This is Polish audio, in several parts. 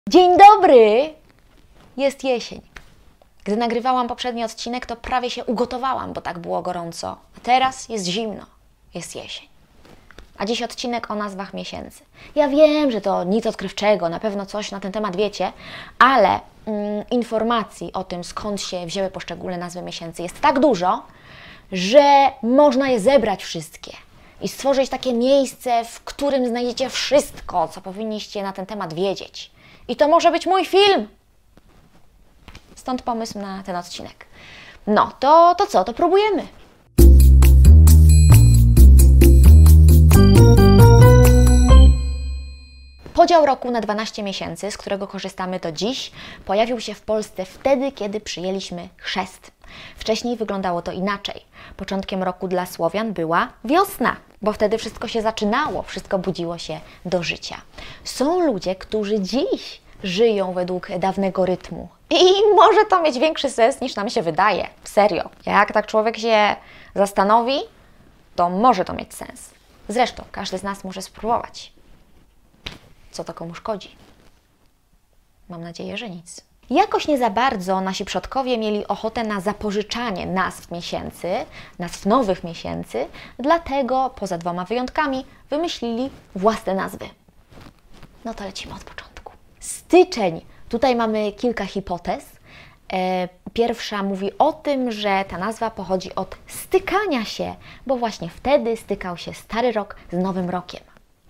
Dzień dobry! Jest jesień. Gdy nagrywałam poprzedni odcinek, to prawie się ugotowałam, bo tak było gorąco. A teraz jest zimno. Jest jesień. A dziś odcinek o nazwach miesięcy. Ja wiem, że to nic odkrywczego, na pewno coś na ten temat wiecie, ale informacji o tym, skąd się wzięły poszczególne nazwy miesięcy jest tak dużo, że można je zebrać wszystkie i stworzyć takie miejsce, w którym znajdziecie wszystko, co powinniście na ten temat wiedzieć. I to może być mój film! Stąd pomysł na ten odcinek. No, to co? To próbujemy! Podział roku na 12 miesięcy, z którego korzystamy do dziś, pojawił się w Polsce wtedy, kiedy przyjęliśmy chrzest. Wcześniej wyglądało to inaczej. Początkiem roku dla Słowian była wiosna, bo wtedy wszystko się zaczynało, wszystko budziło się do życia. Są ludzie, którzy dziś żyją według dawnego rytmu i może to mieć większy sens niż nam się wydaje. Serio. Jak tak człowiek się zastanowi, to może to mieć sens. Zresztą każdy z nas może spróbować. Co to komu szkodzi? Mam nadzieję, że nic. Jakoś nie za bardzo nasi przodkowie mieli ochotę na zapożyczanie nazw miesięcy, nazw nowych miesięcy, dlatego poza 2 wyjątkami wymyślili własne nazwy. No to lecimy od początku. Styczeń. Tutaj mamy kilka hipotez. Pierwsza mówi o tym, że ta nazwa pochodzi od stykania się, bo właśnie wtedy stykał się Stary Rok z Nowym Rokiem.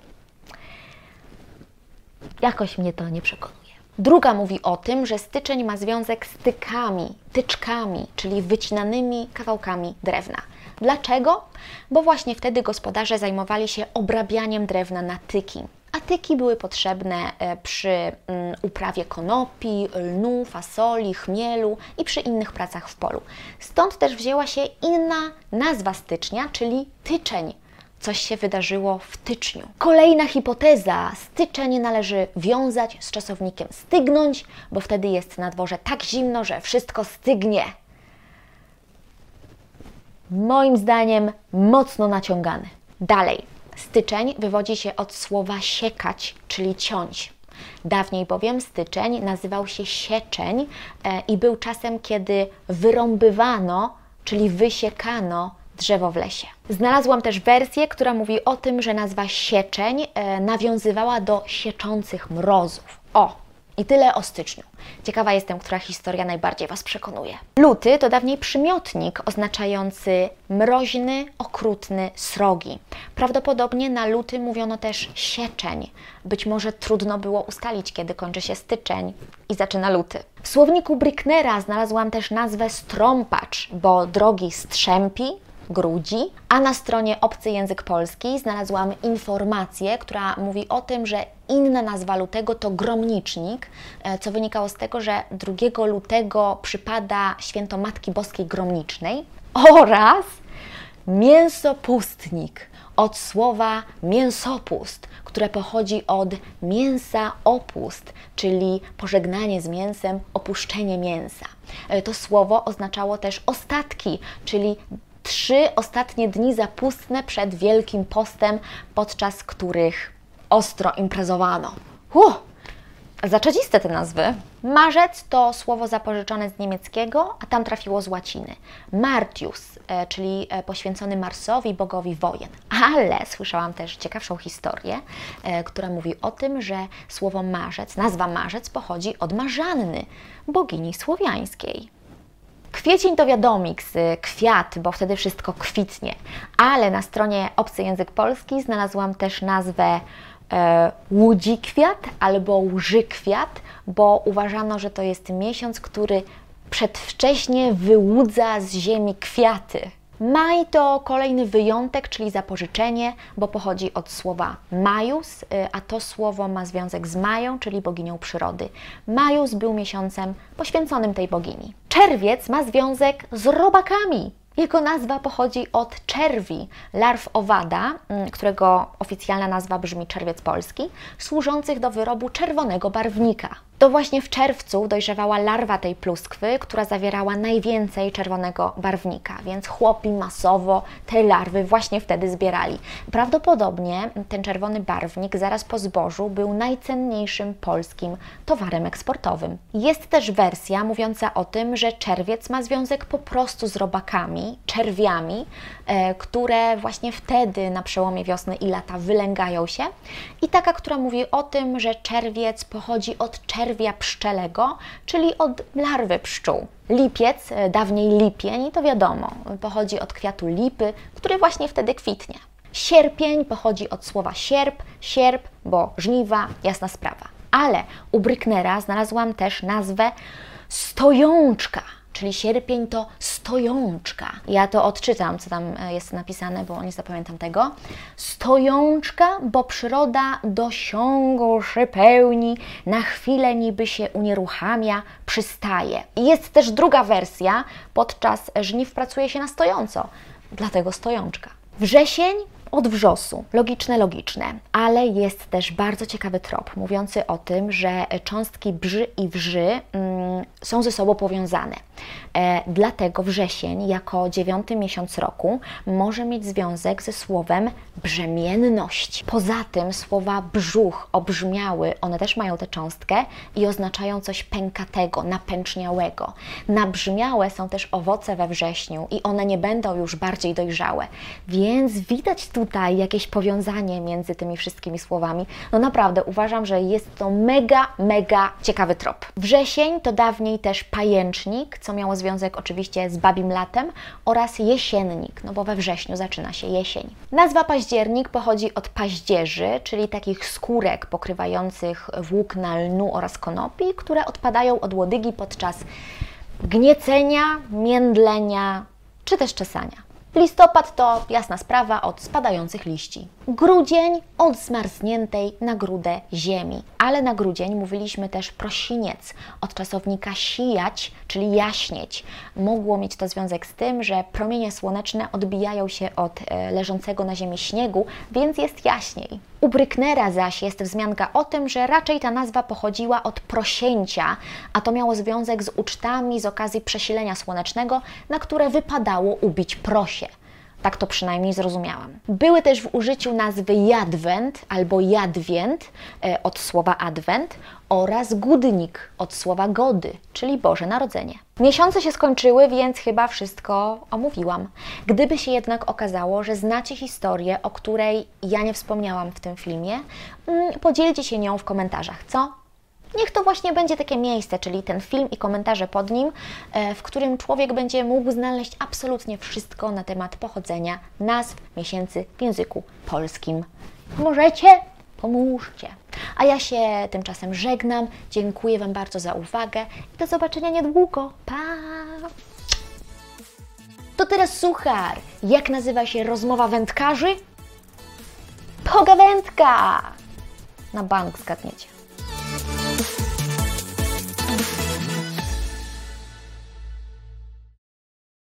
Jakoś mnie to nie przekonuje. Druga mówi o tym, że styczeń ma związek z tykami, tyczkami, czyli wycinanymi kawałkami drewna. Dlaczego? Bo właśnie wtedy gospodarze zajmowali się obrabianiem drewna na tyki. A tyki były potrzebne przy uprawie konopi, lnu, fasoli, chmielu i przy innych pracach w polu. Stąd też wzięła się inna nazwa stycznia, czyli tyczeń. Coś się wydarzyło w tyczniu. Kolejna hipoteza. Styczeń należy wiązać z czasownikiem stygnąć, bo wtedy jest na dworze tak zimno, że wszystko stygnie. Moim zdaniem mocno naciągany. Dalej. Styczeń wywodzi się od słowa siekać, czyli ciąć. Dawniej bowiem styczeń nazywał się sieczeń i był czasem, kiedy wyrąbywano, czyli wysiekano drzewo w lesie. Znalazłam też wersję, która mówi o tym, że nazwa sieczeń nawiązywała do sieczących mrozów. I tyle o styczniu. Ciekawa jestem, która historia najbardziej Was przekonuje. Luty to dawniej przymiotnik oznaczający mroźny, okrutny, srogi. Prawdopodobnie na luty mówiono też sieczeń. Być może trudno było ustalić, kiedy kończy się styczeń i zaczyna luty. W słowniku Brücknera znalazłam też nazwę strąpacz, bo drogi strzępi, grudzi, a na stronie Obcy Język Polski znalazłam informację, która mówi o tym, że inna nazwa lutego to gromnicznik, co wynikało z tego, że 2 lutego przypada święto Matki Boskiej Gromnicznej, oraz mięsopustnik od słowa mięsopust, które pochodzi od mięsa opust, czyli pożegnanie z mięsem, opuszczenie mięsa. To słowo oznaczało też ostatki, czyli 3 ostatnie dni zapustne przed Wielkim Postem, podczas których ostro imprezowano. Zaczadziste te nazwy. Marzec to słowo zapożyczone z niemieckiego, a tam trafiło z łaciny. Martius, czyli poświęcony Marsowi, bogowi wojen. Ale słyszałam też ciekawszą historię, która mówi o tym, że słowo marzec, nazwa marzec pochodzi od Marzanny, bogini słowiańskiej. Kwiecień to wiadomiks, kwiat, bo wtedy wszystko kwitnie, ale na stronie Obcy Język Polski znalazłam też nazwę łudzikwiat albo łżykwiat, bo uważano, że to jest miesiąc, który przedwcześnie wyłudza z ziemi kwiaty. Maj to kolejny wyjątek, czyli zapożyczenie, bo pochodzi od słowa majus, a to słowo ma związek z Mają, czyli boginią przyrody. Majus był miesiącem poświęconym tej bogini. Czerwiec ma związek z robakami. Jego nazwa pochodzi od czerwi, larw owada, którego oficjalna nazwa brzmi czerwiec polski, służących do wyrobu czerwonego barwnika. To właśnie w czerwcu dojrzewała larwa tej pluskwy, która zawierała najwięcej czerwonego barwnika, więc chłopi masowo te larwy właśnie wtedy zbierali. Prawdopodobnie ten czerwony barwnik zaraz po zbożu był najcenniejszym polskim towarem eksportowym. Jest też wersja mówiąca o tym, że czerwiec ma związek po prostu z robakami, czerwiami, które właśnie wtedy na przełomie wiosny i lata wylęgają się, i taka, która mówi o tym, że czerwiec pochodzi od czerwia pszczelego, czyli od larwy pszczół. Lipiec, dawniej lipień, to wiadomo, pochodzi od kwiatu lipy, który właśnie wtedy kwitnie. Sierpień pochodzi od słowa sierp, bo żniwa, jasna sprawa. Ale u Brücknera znalazłam też nazwę stojączka, czyli sierpień to stojączka. Ja to odczytam, co tam jest napisane, bo nie zapamiętam tego. Stojączka, bo przyroda dosiągłszy pełni, na chwilę niby się unieruchamia, przystaje. Jest też druga wersja, podczas żniw pracuje się na stojąco, dlatego stojączka. Wrzesień od wrzosu. Logiczne, ale jest też bardzo ciekawy trop mówiący o tym, że cząstki brzy i wrzy są ze sobą powiązane. Dlatego wrzesień jako 9. miesiąc roku może mieć związek ze słowem brzemienność. Poza tym słowa brzuch, obrzmiały, one też mają tę cząstkę i oznaczają coś pękatego, napęczniałego. Nabrzmiałe są też owoce we wrześniu i one nie będą już bardziej dojrzałe. Więc widać tutaj jakieś powiązanie między tymi wszystkimi słowami. No naprawdę uważam, że jest to mega ciekawy trop. Wrzesień to dawniej też pajęcznik, co miało związek oczywiście z babim latem, oraz jesiennik, no bo we wrześniu zaczyna się jesień. Nazwa październik pochodzi od paździerzy, czyli takich skórek pokrywających włókna lnu oraz konopi, które odpadają od łodygi podczas gniecenia, międlenia czy też czesania. Listopad to jasna sprawa od spadających liści. Grudzień od zmarzniętej na grudę ziemi. Ale na grudzień mówiliśmy też prosiniec, od czasownika sijać, czyli jaśnieć. Mogło mieć to związek z tym, że promienie słoneczne odbijają się od leżącego na ziemi śniegu, więc jest jaśniej. U Brücknera zaś jest wzmianka o tym, że raczej ta nazwa pochodziła od prosięcia, a to miało związek z ucztami z okazji przesilenia słonecznego, na które wypadało ubić prosie. Tak to przynajmniej zrozumiałam. Były też w użyciu nazwy jadwent albo jadwięt od słowa adwent oraz gudnik od słowa gody, czyli Boże Narodzenie. Miesiące się skończyły, więc chyba wszystko omówiłam. Gdyby się jednak okazało, że znacie historię, o której ja nie wspomniałam w tym filmie, podzielcie się nią w komentarzach, co? Niech to właśnie będzie takie miejsce, czyli ten film i komentarze pod nim, w którym człowiek będzie mógł znaleźć absolutnie wszystko na temat pochodzenia nazw miesięcy w języku polskim. Możecie? Pomóżcie. A ja się tymczasem żegnam. Dziękuję Wam bardzo za uwagę i do zobaczenia niedługo. Pa! To teraz suchar. Jak nazywa się rozmowa wędkarzy? Pogawędka! Na bank zgadniecie.